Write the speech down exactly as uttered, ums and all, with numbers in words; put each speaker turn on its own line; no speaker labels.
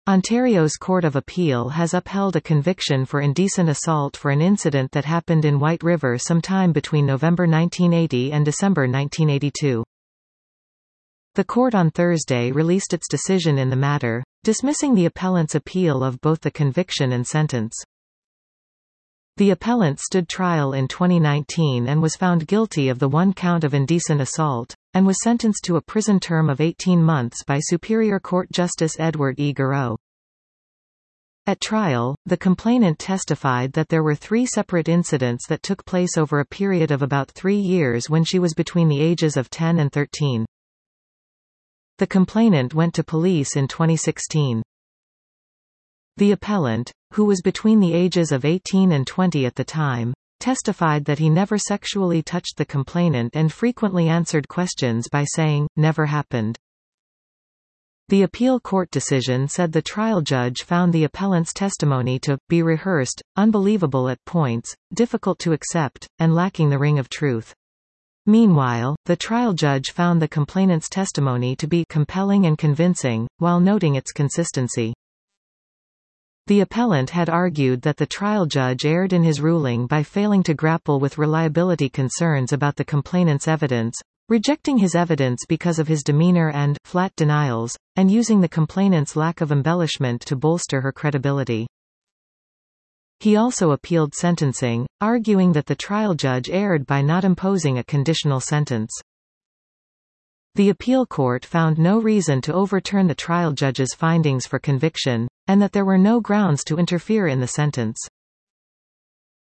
Ontario's Court of Appeal has upheld a conviction for indecent assault for an incident that happened in White River sometime between November nineteen eighty and December nineteen eighty-two. The court on Thursday released its decision in the matter, dismissing the appellant's appeal of both the conviction and sentence. The appellant stood trial in twenty nineteen and was found guilty of the one count of indecent assault, and was sentenced to a prison term of eighteen months by Superior Court Justice Edward E. Garreau. At trial, the complainant testified that there were three separate incidents that took place over a period of about three years when she was between the ages of ten and thirteen. The complainant went to police in twenty sixteen. The appellant, who was between the ages of eighteen and twenty at the time, testified that he never sexually touched the complainant and frequently answered questions by saying, "Never happened." The appeal court decision said the trial judge found the appellant's testimony to be rehearsed, unbelievable at points, difficult to accept, and lacking the ring of truth. Meanwhile, the trial judge found the complainant's testimony to be compelling and convincing, while noting its consistency. The appellant had argued that the trial judge erred in his ruling by failing to grapple with reliability concerns about the complainant's evidence, rejecting his evidence because of his demeanor and flat denials, and using the complainant's lack of embellishment to bolster her credibility. He also appealed sentencing, arguing that the trial judge erred by not imposing a conditional sentence. The appeal court found no reason to overturn the trial judge's findings for conviction, and that there were no grounds to interfere in the sentence.